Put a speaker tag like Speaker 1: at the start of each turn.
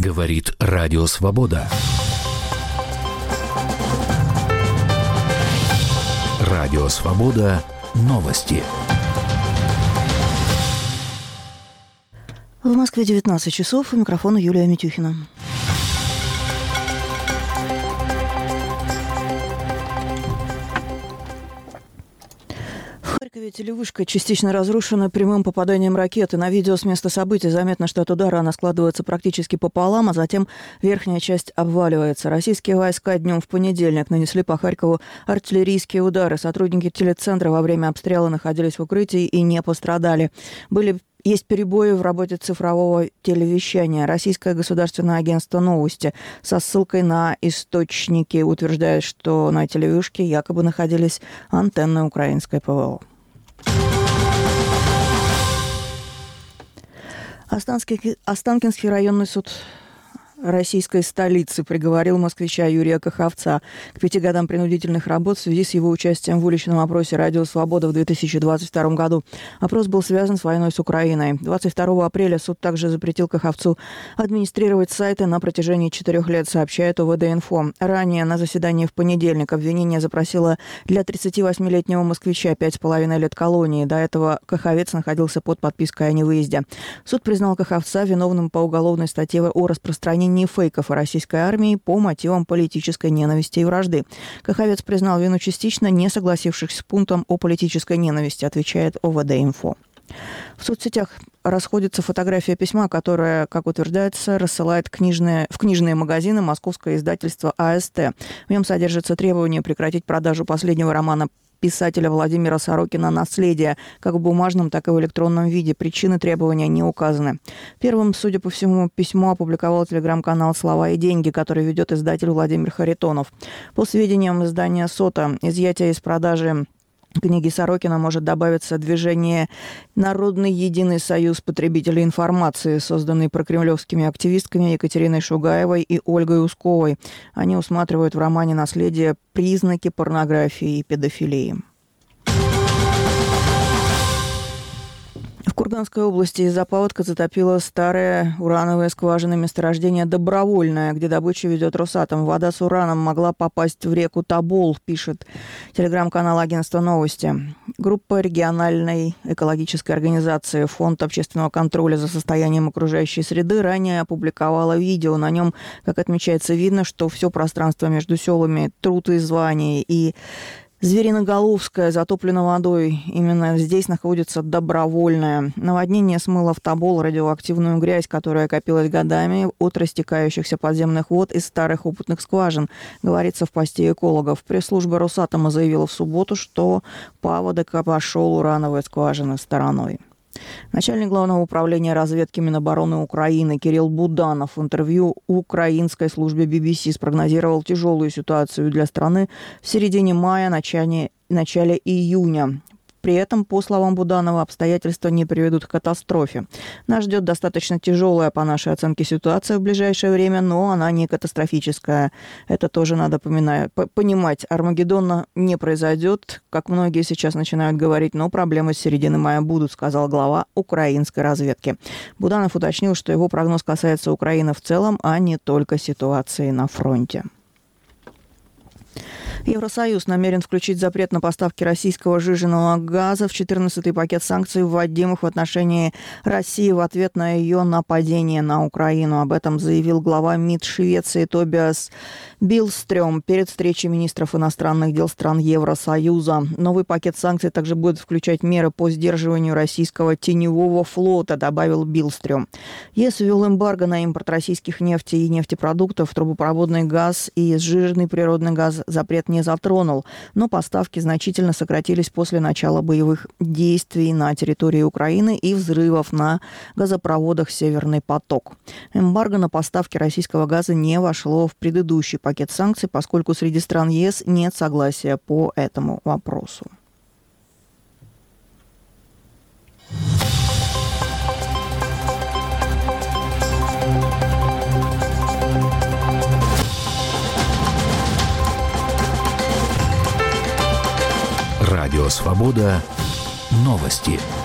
Speaker 1: Говорит Радио Свобода. Радио Свобода. Новости.
Speaker 2: В Москве 19 часов. У микрофона Юлия Митюхина. В Харькове телевышка частично разрушена прямым попаданием ракеты. На видео с места событий заметно, что от удара она складывается практически пополам, а затем верхняя часть обваливается. Российские войска днем в понедельник нанесли по Харькову артиллерийские удары. Сотрудники телецентра во время обстрела находились в укрытии и не пострадали. Есть перебои в работе цифрового телевещания. Российское государственное агентство «Новости» со ссылкой на источники утверждает, что на телевышке якобы находились антенны украинской ПВО. Останкинский районный суд российской столицы приговорил москвича Юрия Каховца к 5 годам принудительных работ в связи с его участием в уличном опросе «Радио Свобода» в 2022 году. Опрос был связан с войной с Украиной. 22 апреля суд также запретил Каховцу администрировать сайты на протяжении 4 лет, сообщает ОВД-Инфо. Ранее на заседании в понедельник обвинение запросило для 38-летнего москвича 5,5 лет колонии. До этого Каховец находился под подпиской о невыезде. Суд признал Каховца виновным по уголовной статье о распространении фейков о российской армии по мотивам политической ненависти и вражды. Каховец признал вину частично, не согласившись с пунктом о политической ненависти, отвечает ОВД-Инфо. В соцсетях расходится фотография письма, которое, как утверждается, рассылает в книжные магазины московское издательство АСТ. В нем содержится требование прекратить продажу последнего романа писателя Владимира Сорокина «Наследие», как в бумажном, так и в электронном виде. Причины требования не указаны. Первым, судя по всему, письмо опубликовал телеграм-канал «Слова и деньги», который ведет издатель Владимир Харитонов. По сведениям издания «Сота», изъятие из продажи книги Сорокина может добавиться движение «Народный единый союз потребителей информации», созданный прокремлевскими активистками Екатериной Шугаевой и Ольгой Усковой. Они усматривают в романе «Наследие» признаки порнографии и педофилии. В Курганской области из-за паводка затопило старое урановое скважинное месторождение «Добровольное», где добычу ведет Росатом. Вода с ураном могла попасть в реку Тобол, пишет телеграм-канал агентства «Новости». Группа региональной экологической организации «Фонд общественного контроля за состоянием окружающей среды» ранее опубликовала видео. На нем, как отмечается, видно, что все пространство между селами Трутозвание и Звериноголовская затоплена водой. Именно здесь находится Добровольное. Наводнение смыло в Тобол радиоактивную грязь, которая копилась годами от растекающихся подземных вод из старых опытных скважин, говорится в посте экологов. Пресс-служба Росатома заявила в субботу, что паводок обошел урановые скважины стороной. Начальник Главного управления разведки Минобороны Украины Кирилл Буданов в интервью украинской службе BBC спрогнозировал тяжелую ситуацию для страны в середине мая, начале июня. При этом, по словам Буданова, обстоятельства не приведут к катастрофе. Нас ждет достаточно тяжелая, по нашей оценке, ситуация в ближайшее время, но она не катастрофическая. Это тоже надо понимать. Армагеддона не произойдет, как многие сейчас начинают говорить, но проблемы с середины мая будут, сказал глава украинской разведки. Буданов уточнил, что его прогноз касается Украины в целом, а не только ситуации на фронте. Евросоюз намерен включить запрет на поставки российского сжиженного газа в 14-й пакет санкций, вводимых в отношении России в ответ на ее нападение на Украину. Об этом заявил глава МИД Швеции Тобиас Биллстрём перед встречей министров иностранных дел стран Евросоюза. Новый пакет санкций также будет включать меры по сдерживанию российского теневого флота, добавил Биллстрём. ЕС ввел эмбарго на импорт российских нефти и нефтепродуктов, трубопроводный газ и сжиженный природный газ запрет не затронул, но поставки значительно сократились после начала боевых действий на территории Украины и взрывов на газопроводах «Северный поток». Эмбарго на поставки российского газа не вошло в предыдущий пакет санкций, поскольку среди стран ЕС нет согласия по этому вопросу.
Speaker 1: Радио Свобода. Новости.